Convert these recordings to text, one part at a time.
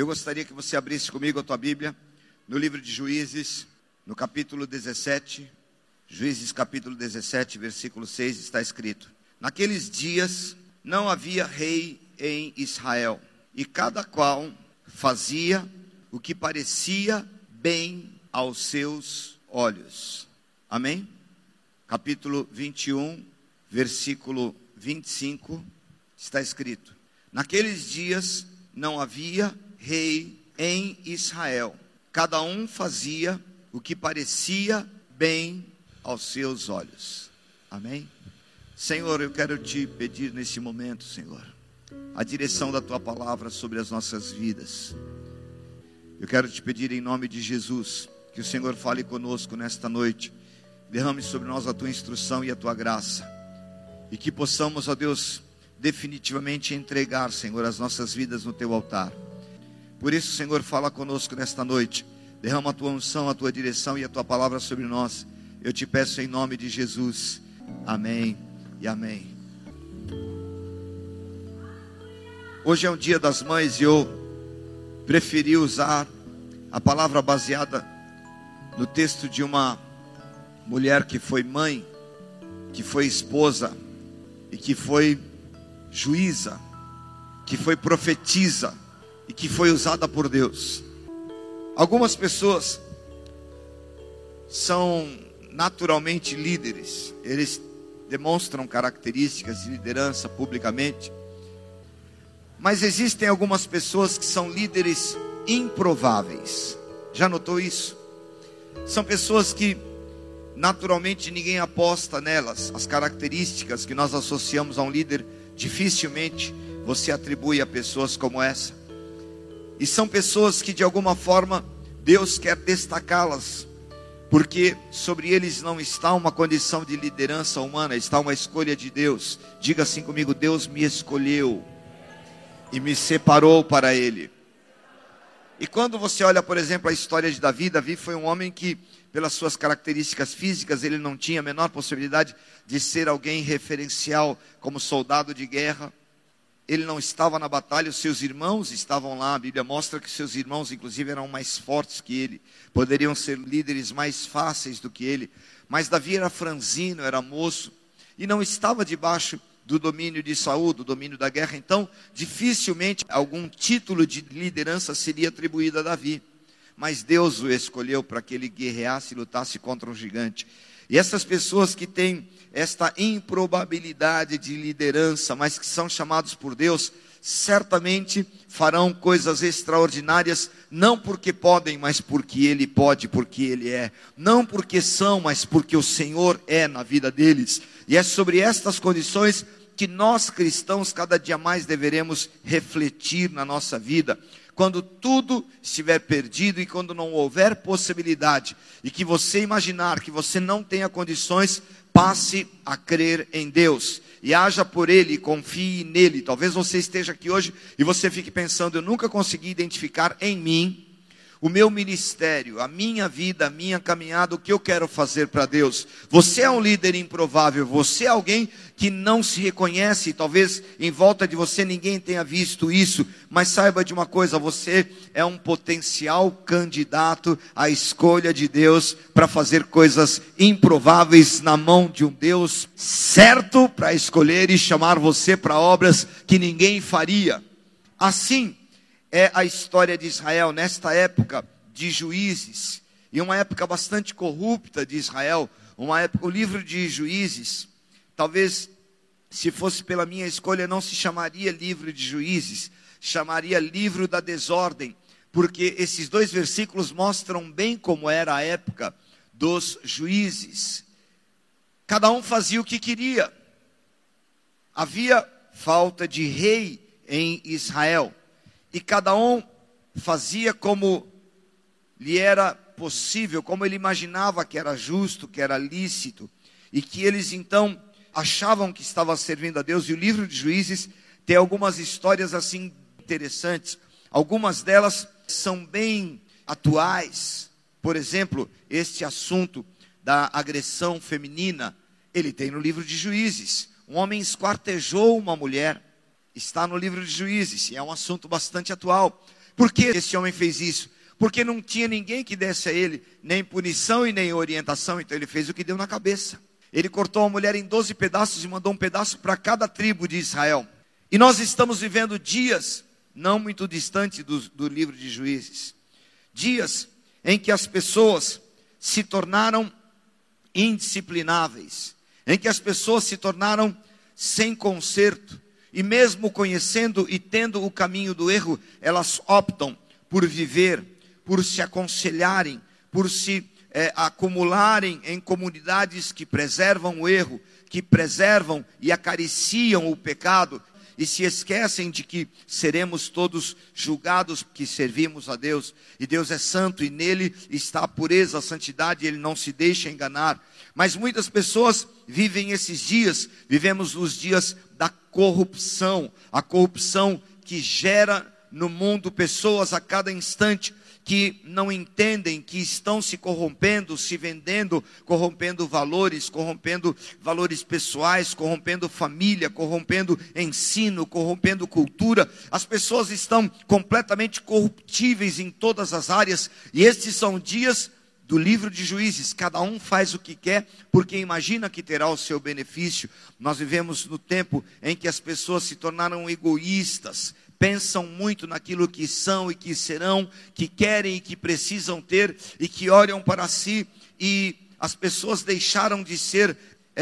Eu gostaria que você abrisse comigo a tua Bíblia no livro de Juízes, no capítulo 17. Juízes capítulo 17, versículo 6, está escrito: naqueles dias não havia rei em Israel, e cada qual fazia o que parecia bem aos seus olhos. Amém? Capítulo 21, versículo 25, está escrito: naqueles dias não havia rei em Israel, cada um fazia o que parecia bem aos seus olhos. Amém? Senhor, eu quero te pedir nesse momento, Senhor, a direção da tua palavra sobre as nossas vidas. Eu quero te pedir em nome de Jesus, que o Senhor fale conosco nesta noite, derrame sobre nós a tua instrução e a tua graça, e que possamos, ó Deus, definitivamente entregar, Senhor, as nossas vidas no teu altar. Por isso, Senhor, fala conosco nesta noite, derrama a tua unção, a tua direção e a tua palavra sobre nós. Eu te peço em nome de Jesus, amém e amém. Hoje é um dia das mães e eu preferi usar a palavra baseada no texto de uma mulher que foi mãe, que foi esposa e que foi juíza, que foi profetisa e que foi usada por Deus. Algumas pessoas são naturalmente líderes, eles demonstram características de liderança publicamente, mas existem algumas pessoas que são líderes improváveis. Já notou isso? São pessoas que naturalmente ninguém aposta nelas. As características que nós associamos a um líder, dificilmente você atribui a pessoas como essa. E são pessoas que de alguma forma Deus quer destacá-las, porque sobre eles não está uma condição de liderança humana, está uma escolha de Deus. Diga assim comigo: Deus me escolheu e me separou para Ele. E quando você olha, por exemplo, a história de Davi, Davi foi um homem que, pelas suas características físicas, ele não tinha a menor possibilidade de ser alguém referencial como soldado de guerra. Ele não estava na batalha, os seus irmãos estavam lá. A Bíblia mostra que seus irmãos inclusive eram mais fortes que ele, poderiam ser líderes mais fáceis do que ele. Mas Davi era franzino, era moço, e não estava debaixo do domínio de Saul, do domínio da guerra. Então dificilmente algum título de liderança seria atribuído a Davi. Mas Deus o escolheu para que ele guerreasse e lutasse contra um gigante. E essas pessoas que têm esta improbabilidade de liderança, mas que são chamados por Deus, certamente farão coisas extraordinárias, não porque podem, mas porque Ele pode, porque Ele é. Não porque são, mas porque o Senhor é na vida deles. E é sobre estas condições que nós cristãos cada dia mais deveremos refletir na nossa vida. Quando tudo estiver perdido e quando não houver possibilidade, e que você imaginar que você não tenha condições, passe a crer em Deus e haja por Ele, confie nele. Talvez você esteja aqui hoje e você fique pensando: eu nunca consegui identificar em mim o meu ministério, a minha vida, a minha caminhada, o que eu quero fazer para Deus. Você é um líder improvável, você é alguém que não se reconhece, talvez em volta de você ninguém tenha visto isso, mas saiba de uma coisa: você é um potencial candidato à escolha de Deus para fazer coisas improváveis na mão de um Deus certo para escolher e chamar você para obras que ninguém faria. Assim é a história de Israel nesta época de Juízes, e uma época bastante corrupta de Israel, o livro de Juízes, talvez se fosse pela minha escolha não se chamaria livro de Juízes, chamaria livro da desordem, porque esses dois versículos mostram bem como era a época dos juízes. Cada um fazia o que queria, havia falta de rei em Israel, e cada um fazia como lhe era possível, como ele imaginava que era justo, que era lícito, e que eles então achavam que estavam servindo a Deus. E o livro de Juízes tem algumas histórias assim interessantes. Algumas delas são bem atuais. Por exemplo, este assunto da agressão feminina, ele tem no livro de Juízes. Um homem esquartejou uma mulher, está no livro de Juízes, e é um assunto bastante atual. Por que esse homem fez isso? Porque não tinha ninguém que desse a ele nem punição e nem orientação, então ele fez o que deu na cabeça. Ele cortou a mulher em 12 pedaços e mandou um pedaço para cada tribo de Israel. E nós estamos vivendo dias, não muito distantes do livro de Juízes, dias em que as pessoas se tornaram indisciplináveis, em que as pessoas se tornaram sem conserto, e mesmo conhecendo e tendo o caminho do erro, elas optam por viver, por se aconselharem, por se acumularem em comunidades que preservam o erro, que preservam e acariciam o pecado, e se esquecem de que seremos todos julgados que servimos a Deus, e Deus é santo, e nele está a pureza, a santidade, e ele não se deixa enganar. Mas muitas pessoas vivem esses dias, vivemos os dias da corrupção, a corrupção que gera no mundo pessoas a cada instante, que não entendem, que estão se corrompendo, se vendendo, corrompendo valores pessoais, corrompendo família, corrompendo ensino, corrompendo cultura. As pessoas estão completamente corruptíveis em todas as áreas, e estes são dias do livro de Juízes. Cada um faz o que quer, porque imagina que terá o seu benefício. Nós vivemos no tempo em que as pessoas se tornaram egoístas, pensam muito naquilo que são e que serão, que querem e que precisam ter, e que olham para si, e as pessoas deixaram de ser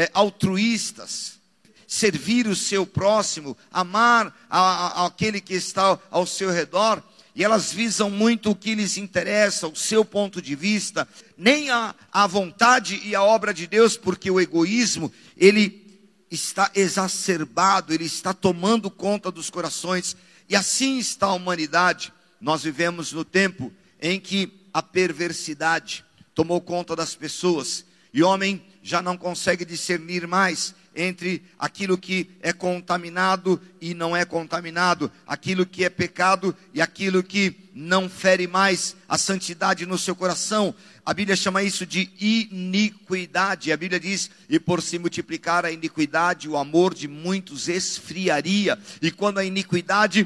altruístas, servir o seu próximo, amar aquele que está ao seu redor, e elas visam muito o que lhes interessa, o seu ponto de vista, nem a vontade e a obra de Deus, porque o egoísmo, ele está exacerbado, ele está tomando conta dos corações. E assim está a humanidade. Nós vivemos no tempo em que a perversidade tomou conta das pessoas, e o homem já não consegue discernir mais entre aquilo que é contaminado e não é contaminado, aquilo que é pecado e aquilo que não fere mais a santidade no seu coração. A Bíblia chama isso de iniquidade. A Bíblia diz: e por se multiplicar a iniquidade, o amor de muitos esfriaria. E quando a iniquidade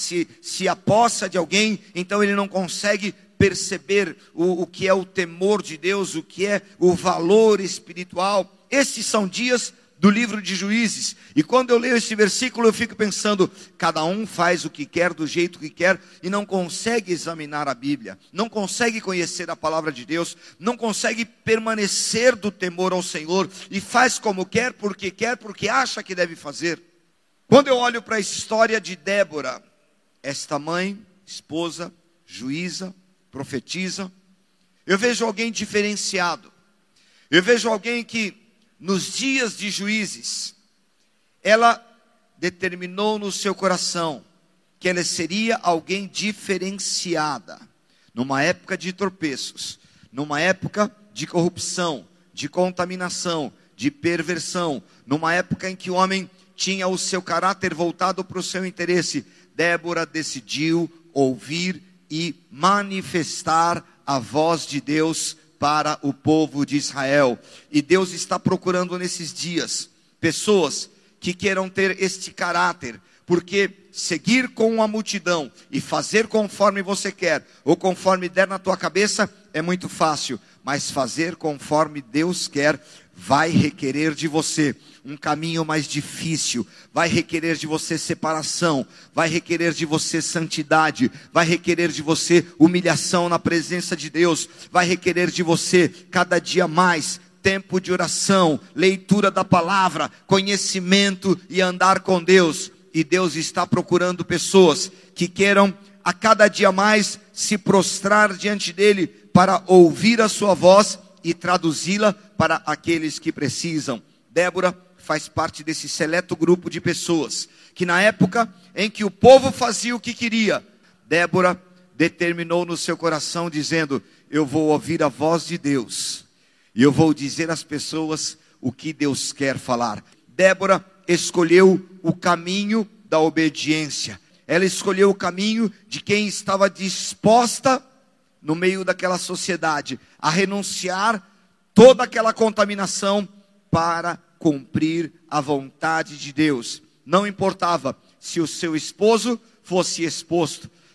se apossa de alguém, então ele não consegue perceber o que é o temor de Deus, o que é o valor espiritual. Esses são dias do livro de Juízes, e quando eu leio esse versículo eu fico pensando, cada um faz o que quer, do jeito que quer, e não consegue examinar a Bíblia, não consegue conhecer a palavra de Deus, não consegue permanecer do temor ao Senhor, e faz como quer, porque acha que deve fazer. Quando eu olho para a história de Débora, esta mãe, esposa, juíza, profetiza, eu vejo alguém diferenciado, eu vejo alguém que nos dias de Juízes, ela determinou no seu coração que ela seria alguém diferenciada, numa época de tropeços, numa época de corrupção, de contaminação, de perversão, numa época em que o homem tinha o seu caráter voltado para o seu interesse. Débora decidiu ouvir e manifestar a voz de Deus para o povo de Israel. E Deus está procurando nesses dias pessoas que queiram ter este caráter, porque seguir com a multidão e fazer conforme você quer, ou conforme der na tua cabeça, é muito fácil, mas fazer conforme Deus quer vai requerer de você um caminho mais difícil, vai requerer de você separação, vai requerer de você santidade, vai requerer de você humilhação na presença de Deus, vai requerer de você cada dia mais tempo de oração, leitura da palavra, conhecimento e andar com Deus. E Deus está procurando pessoas que queiram a cada dia mais se prostrar diante dele para ouvir a sua voz e traduzi-la para aqueles que precisam. Débora faz parte desse seleto grupo de pessoas que na época em que o povo fazia o que queria, Débora determinou no seu coração dizendo: eu vou ouvir a voz de Deus e eu vou dizer às pessoas o que Deus quer falar. Débora escolheu o caminho da obediência. Ela escolheu o caminho de quem estava disposta, no meio daquela sociedade, a renunciar toda aquela contaminação para cumprir a vontade de Deus. Não importava se o seu esposo fosse exposto,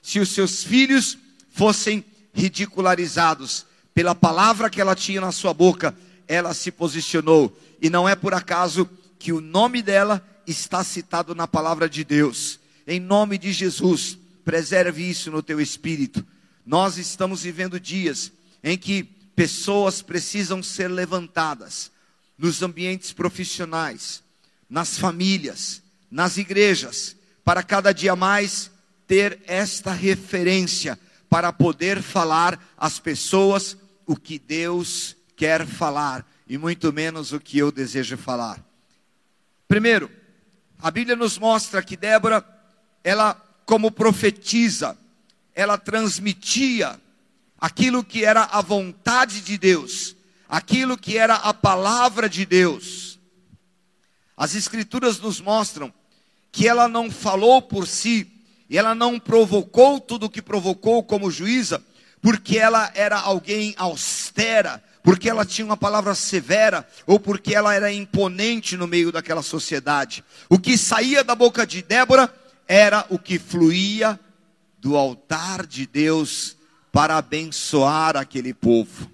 se os seus filhos fossem ridicularizados. Pela palavra que ela tinha na sua boca, ela se posicionou. E não é por acaso que o nome dela está citado na palavra de Deus. Em nome de Jesus, preserve isso no teu espírito. Nós estamos vivendo dias em que pessoas precisam ser levantadas nos ambientes profissionais, nas famílias, nas igrejas, para cada dia mais ter esta referência, para poder falar às pessoas o que Deus quer falar, e muito menos o que eu desejo falar. Primeiro, a Bíblia nos mostra que Débora, ela como profetisa, ela transmitia aquilo que era a vontade de Deus, aquilo que era a palavra de Deus. As Escrituras nos mostram que ela não falou por si, e ela não provocou tudo o que provocou como juíza, porque ela era alguém austera, porque ela tinha uma palavra severa, ou porque ela era imponente no meio daquela sociedade. O que saía da boca de Débora era o que fluía do altar de Deus para abençoar aquele povo.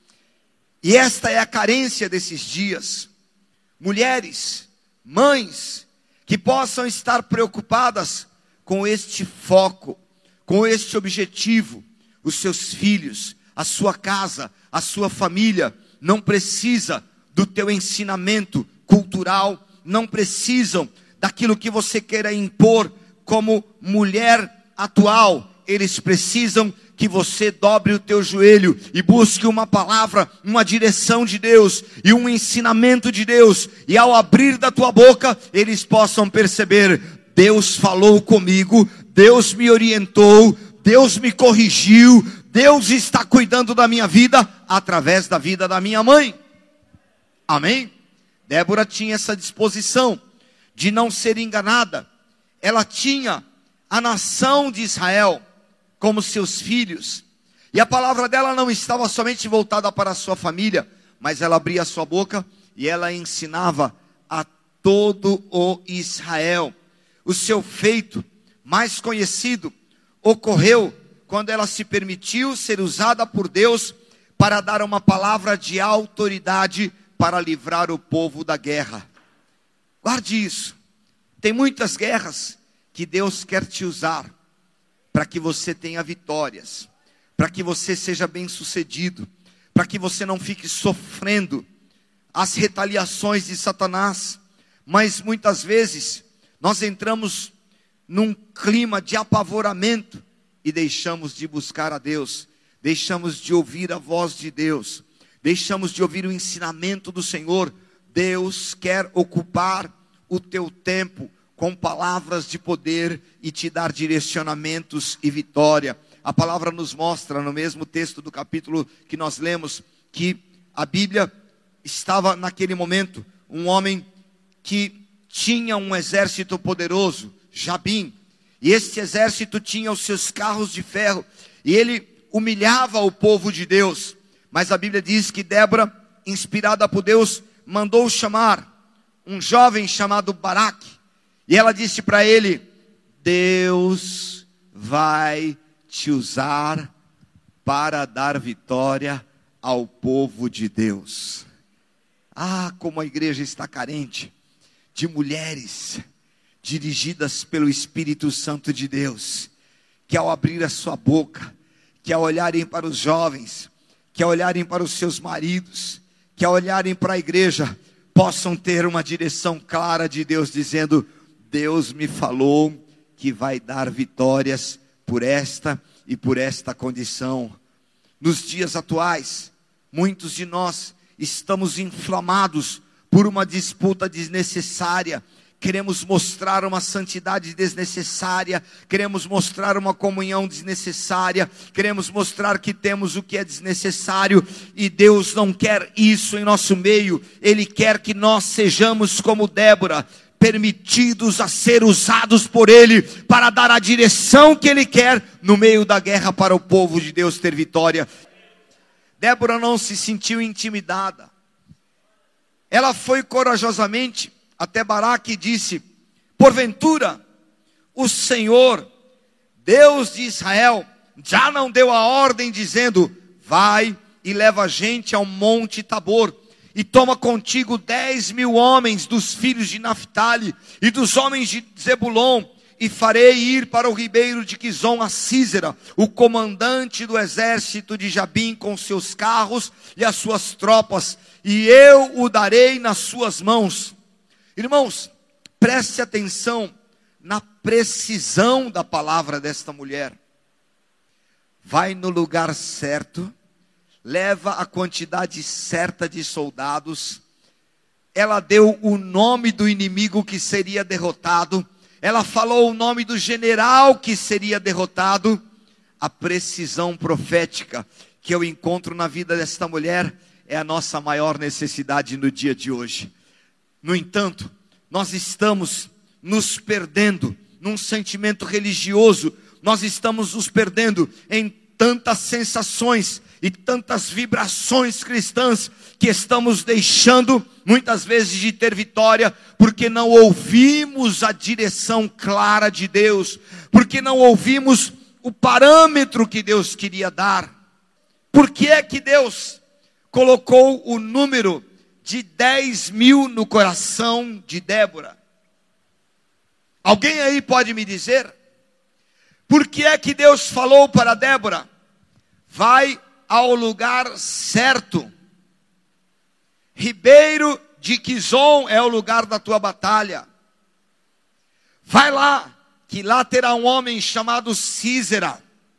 E esta é a carência desses dias. Mulheres, mães, que possam estar preocupadas com este foco, com este objetivo. Os seus filhos, a sua casa, a sua família, não precisa do teu ensinamento cultural, não precisam daquilo que você queira impor como mulher atual. Eles precisam que você dobre o teu joelho e busque uma palavra, uma direção de Deus e um ensinamento de Deus, e ao abrir da tua boca, eles possam perceber: Deus falou comigo, Deus me orientou, Deus me corrigiu, Deus está cuidando da minha vida através da vida da minha mãe. Amém? Débora tinha essa disposição de não ser enganada. Ela tinha a nação de Israel como seus filhos, e a palavra dela não estava somente voltada para a sua família, mas ela abria a sua boca e ela ensinava a todo o Israel. O seu feito mais conhecido ocorreu quando ela se permitiu ser usada por Deus para dar uma palavra de autoridade para livrar o povo da guerra. Guarde isso. Tem muitas guerras que Deus quer te usar para que você tenha vitórias, para que você seja bem-sucedido, para que você não fique sofrendo as retaliações de Satanás. Mas muitas vezes nós entramos num clima de apavoramento e deixamos de buscar a Deus, deixamos de ouvir a voz de Deus, deixamos de ouvir o ensinamento do Senhor. Deus quer ocupar o teu tempo com palavras de poder e te dar direcionamentos e vitória. A palavra nos mostra no mesmo texto do capítulo que nós lemos, que a Bíblia estava naquele momento, um homem que tinha um exército poderoso, Jabim, e este exército tinha os seus carros de ferro, e ele humilhava o povo de Deus. Mas a Bíblia diz que Débora, inspirada por Deus, mandou chamar um jovem chamado Baraque, e ela disse para ele: Deus vai te usar para dar vitória ao povo de Deus. Ah, como a igreja está carente de mulheres dirigidas pelo Espírito Santo de Deus, que ao abrir a sua boca, que ao olharem para os jovens, que ao olharem para os seus maridos, que ao olharem para a igreja, possam ter uma direção clara de Deus, dizendo: Deus me falou que vai dar vitórias por esta e por esta condição. Nos dias atuais, muitos de nós estamos inflamados por uma disputa desnecessária. Queremos mostrar uma santidade desnecessária, queremos mostrar uma comunhão desnecessária, queremos mostrar que temos o que é desnecessário, e Deus não quer isso em nosso meio. Ele quer que nós sejamos como Débora, permitidos a ser usados por Ele para dar a direção que Ele quer no meio da guerra, para o povo de Deus ter vitória. Débora não se sentiu intimidada. Ela foi corajosamente até Baraque e disse: porventura o Senhor Deus de Israel já não deu a ordem dizendo: vai e leva a gente ao monte Tabor, e toma contigo 10.000 homens dos filhos de Naphtali e dos homens de Zebulon, e farei ir para o ribeiro de Quizon a Sísera, o comandante do exército de Jabim, com seus carros e as suas tropas, e eu o darei nas suas mãos. Irmãos, preste atenção na precisão da palavra desta mulher. Vai no lugar certo, leva a quantidade certa de soldados. Ela deu o nome do inimigo que seria derrotado. Ela falou o nome do general que seria derrotado. A precisão profética que eu encontro na vida desta mulher é a nossa maior necessidade no dia de hoje. No entanto, nós estamos nos perdendo num sentimento religioso. Nós estamos nos perdendo em tantas sensações e tantas vibrações cristãs, que estamos deixando muitas vezes de ter vitória, porque não ouvimos a direção clara de Deus, porque não ouvimos o parâmetro que Deus queria dar. Por que é que Deus colocou o número de 10.000 no coração de Débora? Alguém aí pode me dizer? Por que é que Deus falou para Débora: vai ao lugar certo? Ribeiro de Quizon é o lugar da tua batalha. Vai lá, que lá terá um homem chamado Sísera.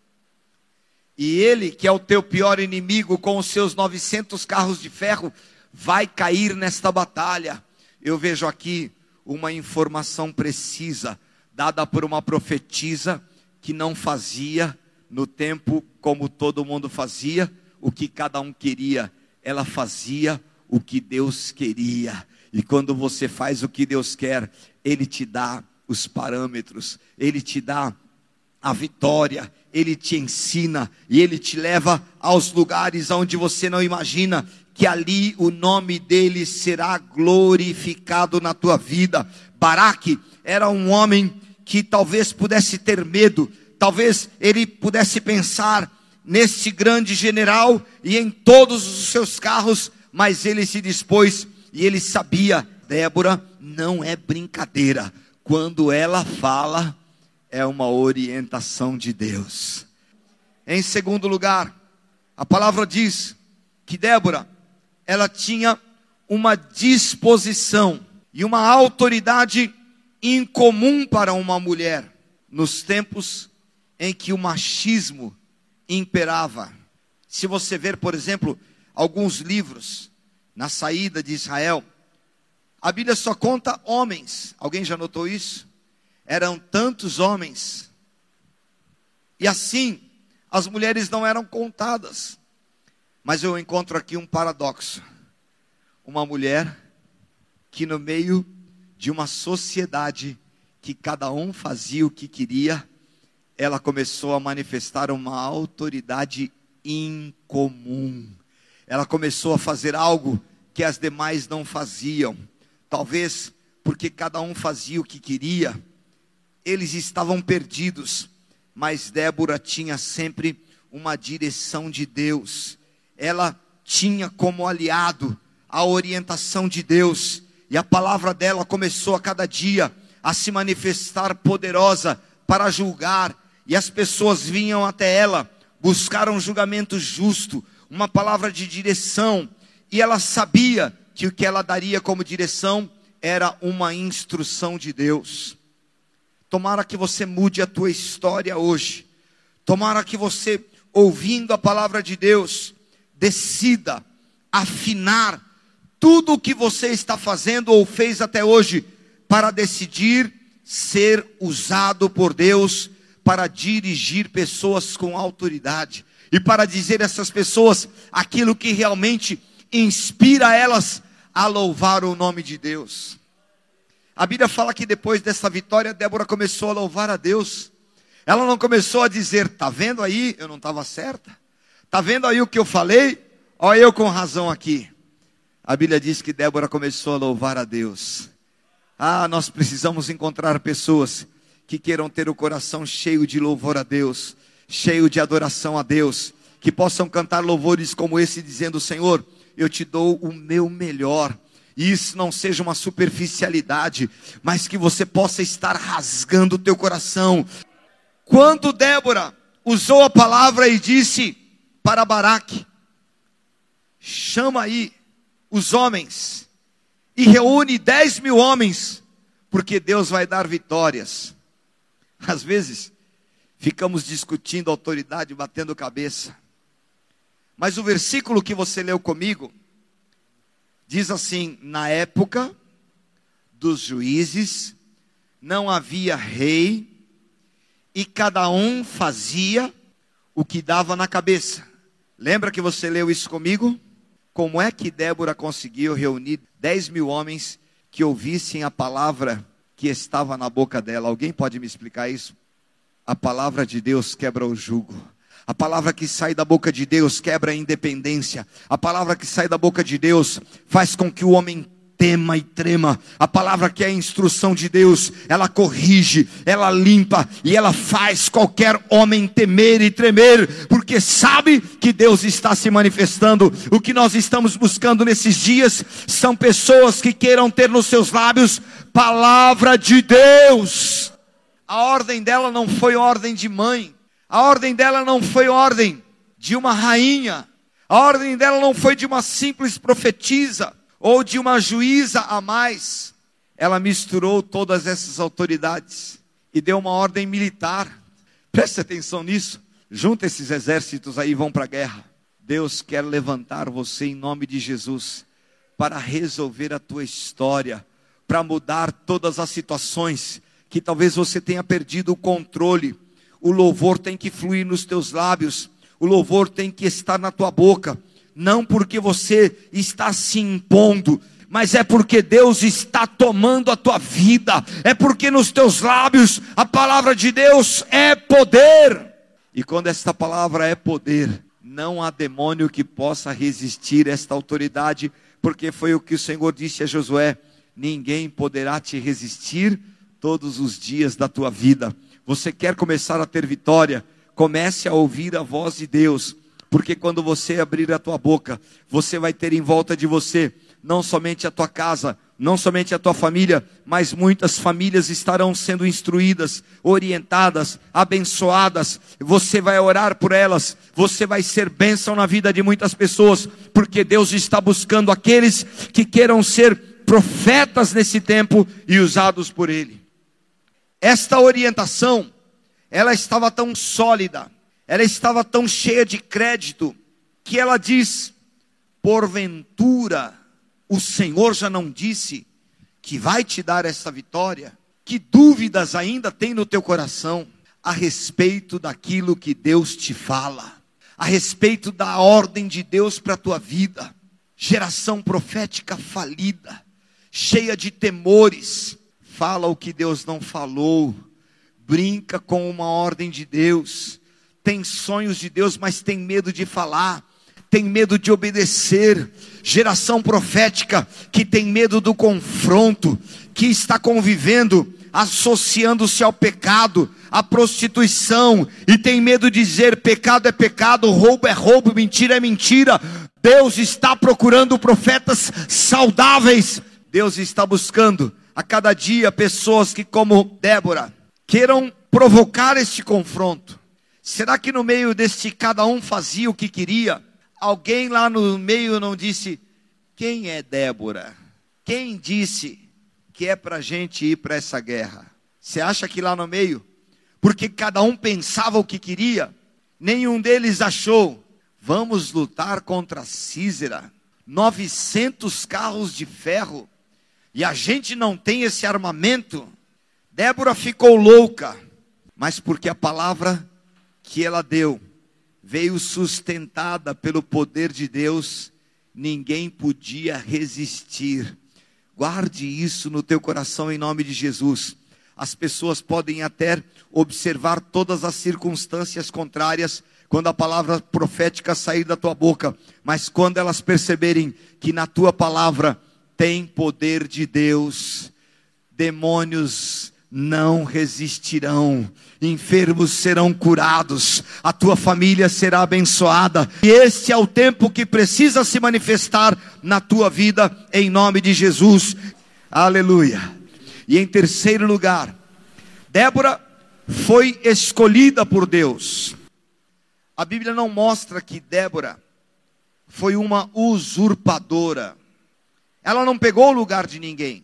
E ele, que é o teu pior inimigo, com os seus 900 carros de ferro, vai cair nesta batalha. Eu vejo aqui uma informação precisa, dada por uma profetisa, que não fazia no tempo como todo mundo fazia, o que cada um queria. Ela fazia o que Deus queria. E quando você faz o que Deus quer, Ele te dá os parâmetros, Ele te dá a vitória, Ele te ensina e Ele te leva aos lugares onde você não imagina, que ali o nome dele será glorificado na tua vida. Baraque era um homem que talvez pudesse ter medo, talvez ele pudesse pensar neste grande general e em todos os seus carros, mas ele se dispôs e ele sabia: Débora não é brincadeira, quando ela fala é uma orientação de Deus. Em segundo lugar, a palavra diz que Débora, ela tinha uma disposição e uma autoridade incomum para uma mulher, nos tempos em que o machismo imperava. Se você ver, por exemplo, alguns livros na saída de Israel, a Bíblia só conta homens. Alguém já notou isso? Eram tantos homens, e assim as mulheres não eram contadas. Mas eu encontro aqui um paradoxo. Uma mulher que no meio de uma sociedade que cada um fazia o que queria, ela começou a manifestar uma autoridade incomum. Ela começou a fazer algo que as demais não faziam. Talvez porque cada um fazia o que queria, eles estavam perdidos. Mas Débora tinha sempre uma direção de Deus. Ela tinha como aliado a orientação de Deus, e a palavra dela começou a cada dia a se manifestar poderosa para julgar, e as pessoas vinham até ela, buscaram um julgamento justo, uma palavra de direção, e ela sabia que o que ela daria como direção era uma instrução de Deus. Tomara que você mude a tua história hoje. Tomara que você, ouvindo a palavra de Deus, decida afinar tudo o que você está fazendo ou fez até hoje, para decidir ser usado por Deus para dirigir pessoas com autoridade, e para dizer a essas pessoas aquilo que realmente inspira elas a louvar o nome de Deus. A Bíblia fala que depois dessa vitória, Débora começou a louvar a Deus. Ela não começou a dizer: tá vendo aí, eu não estava certa? Tá vendo aí o que eu falei? Olha eu com razão aqui. A Bíblia diz que Débora começou a louvar a Deus. Nós precisamos encontrar pessoas que queiram ter o coração cheio de louvor a Deus, cheio de adoração a Deus, que possam cantar louvores como esse, dizendo: Senhor, eu te dou o meu melhor. E isso não seja uma superficialidade, mas que você possa estar rasgando o teu coração. Quando Débora usou a palavra e disse para Baraque: chama aí os homens e reúne 10.000 homens, porque Deus vai dar vitórias. Às vezes ficamos discutindo autoridade, batendo cabeça, mas o versículo que você leu comigo diz assim: na época dos juízes não havia rei, e cada um fazia o que dava na cabeça. Lembra que você leu isso comigo? Como é que Débora conseguiu reunir 10.000 homens que ouvissem a palavra que estava na boca dela? Alguém pode me explicar isso? A palavra de Deus quebra o jugo. A palavra que sai da boca de Deus quebra a independência. A palavra que sai da boca de Deus faz com que o homem tema e trema. A palavra que é a instrução de Deus, ela corrige, ela limpa e ela faz qualquer homem temer e tremer, porque sabe que Deus está se manifestando. O que nós estamos buscando nesses dias são pessoas que queiram ter nos seus lábios palavra de Deus. A ordem dela não foi ordem de mãe. A ordem dela não foi ordem de uma rainha. A ordem dela não foi de uma simples profetisa ou de uma juíza a mais. Ela misturou todas essas autoridades e deu uma ordem militar. Preste atenção nisso. Junta esses exércitos aí e vão para a guerra. Deus quer levantar você em nome de Jesus para resolver a tua história, para mudar todas as situações que talvez você tenha perdido o controle. O louvor tem que fluir nos teus lábios. O louvor tem que estar na tua boca. Não porque você está se impondo, mas é porque Deus está tomando a tua vida. É porque nos teus lábios a palavra de Deus é poder. E quando esta palavra é poder, não há demônio que possa resistir a esta autoridade. Porque foi o que o Senhor disse a Josué: ninguém poderá te resistir todos os dias da tua vida. Você quer começar a ter vitória? Comece a ouvir a voz de Deus, porque quando você abrir a tua boca, você vai ter em volta de você, não somente a tua casa, não somente a tua família, mas muitas famílias estarão sendo instruídas, orientadas, abençoadas. Você vai orar por elas, você vai ser bênção na vida de muitas pessoas, porque Deus está buscando aqueles que queiram ser profetas nesse tempo e usados por Ele. Esta orientação, ela estava tão sólida, ela estava tão cheia de crédito, que ela diz: porventura, o Senhor já não disse que vai te dar essa vitória? Que dúvidas ainda tem no teu coração a respeito daquilo que Deus te fala, a respeito da ordem de Deus para a tua vida? Geração profética falida, cheia de temores, fala o que Deus não falou, brinca com uma ordem de Deus, tem sonhos de Deus, mas tem medo de falar, tem medo de obedecer. Geração profética que tem medo do confronto, que está convivendo, associando-se ao pecado, à prostituição, e tem medo de dizer: pecado é pecado, roubo é roubo, mentira é mentira. Deus está procurando profetas saudáveis. Deus está buscando a cada dia pessoas que, como Débora, queiram provocar este confronto. Será que no meio deste cada um fazia o que queria, alguém lá no meio não disse: quem é Débora? Quem disse que é para a gente ir para essa guerra? Você acha que lá no meio, porque cada um pensava o que queria, nenhum deles achou: vamos lutar contra Sísera, 900 carros de ferro, e a gente não tem esse armamento? Débora ficou louca, mas porque a palavra que ela deu veio sustentada pelo poder de Deus, ninguém podia resistir. Guarde isso no teu coração em nome de Jesus. As pessoas podem até observar todas as circunstâncias contrárias quando a palavra profética sair da tua boca, mas quando elas perceberem que na tua palavra tem poder de Deus, demônios não resistirão. Enfermos serão curados, a tua família será abençoada. E este é o tempo que precisa se manifestar na tua vida, em nome de Jesus. Aleluia. E em terceiro lugar, Débora foi escolhida por Deus. A Bíblia não mostra que Débora foi uma usurpadora. Ela não pegou o lugar de ninguém.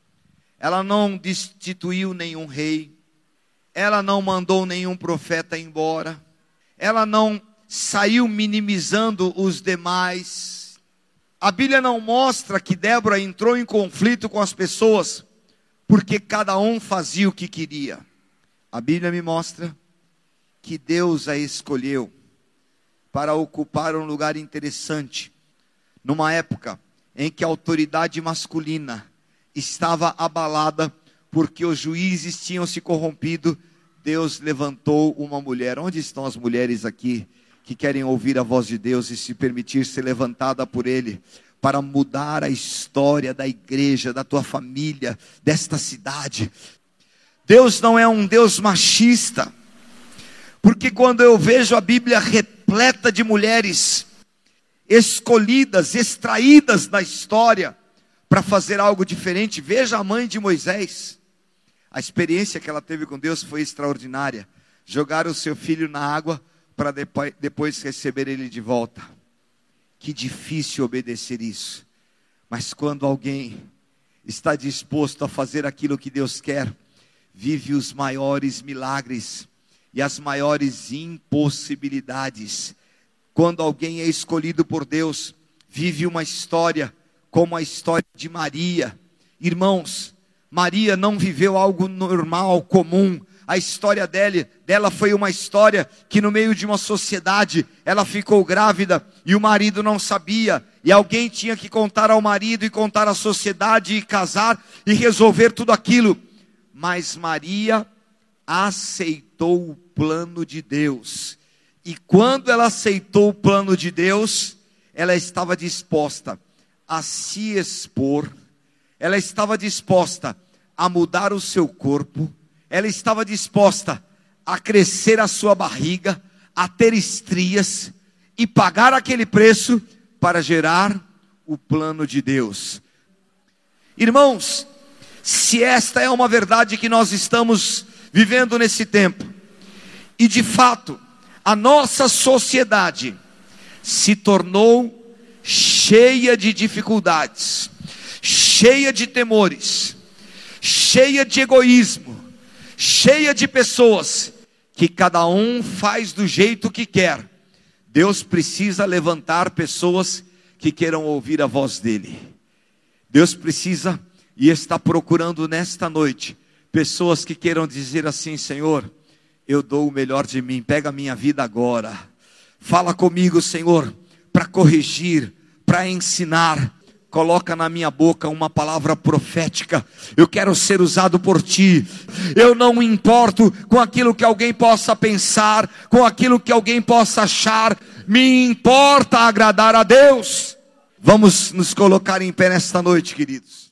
Ela não destituiu nenhum rei. Ela não mandou nenhum profeta embora. Ela não saiu minimizando os demais. A Bíblia não mostra que Débora entrou em conflito com as pessoas, porque cada um fazia o que queria. A Bíblia me mostra que Deus a escolheu para ocupar um lugar interessante, numa época em que a autoridade masculina estava abalada, porque os juízes tinham se corrompido. Deus levantou uma mulher. Onde estão as mulheres aqui que querem ouvir a voz de Deus e se permitir ser levantada por Ele, para mudar a história da igreja, da tua família, desta cidade? Deus não é um Deus machista, porque quando eu vejo a Bíblia repleta de mulheres escolhidas, extraídas da história, para fazer algo diferente. Veja a mãe de Moisés. A experiência que ela teve com Deus foi extraordinária. Jogar o seu filho na água para depois receber ele de volta. Que difícil obedecer isso. Mas quando alguém está disposto a fazer aquilo que Deus quer, vive os maiores milagres e as maiores impossibilidades. Quando alguém é escolhido por Deus, vive uma história como a história de Maria. Irmãos, Maria não viveu algo normal, comum. A história dela foi uma história que no meio de uma sociedade, ela ficou grávida e o marido não sabia. E alguém tinha que contar ao marido e contar à sociedade e casar e resolver tudo aquilo. Mas Maria aceitou o plano de Deus. E quando ela aceitou o plano de Deus, ela estava disposta a se expor, ela estava disposta a mudar o seu corpo, ela estava disposta a crescer a sua barriga, a ter estrias e pagar aquele preço para gerar o plano de Deus. Irmãos, se esta é uma verdade que nós estamos vivendo nesse tempo, e de fato a nossa sociedade se tornou cheia de dificuldades, cheia de temores, cheia de egoísmo, cheia de pessoas que cada um faz do jeito que quer. Deus precisa levantar pessoas que queiram ouvir a voz dele. Deus precisa e está procurando nesta noite pessoas que queiram dizer assim: Senhor, eu dou o melhor de mim, pega a minha vida agora, fala comigo, Senhor, para corrigir, para ensinar. Coloca na minha boca uma palavra profética. Eu quero ser usado por ti. Eu não me importo com aquilo que alguém possa pensar, com aquilo que alguém possa achar. Me importa agradar a Deus. Vamos nos colocar em pé nesta noite, queridos.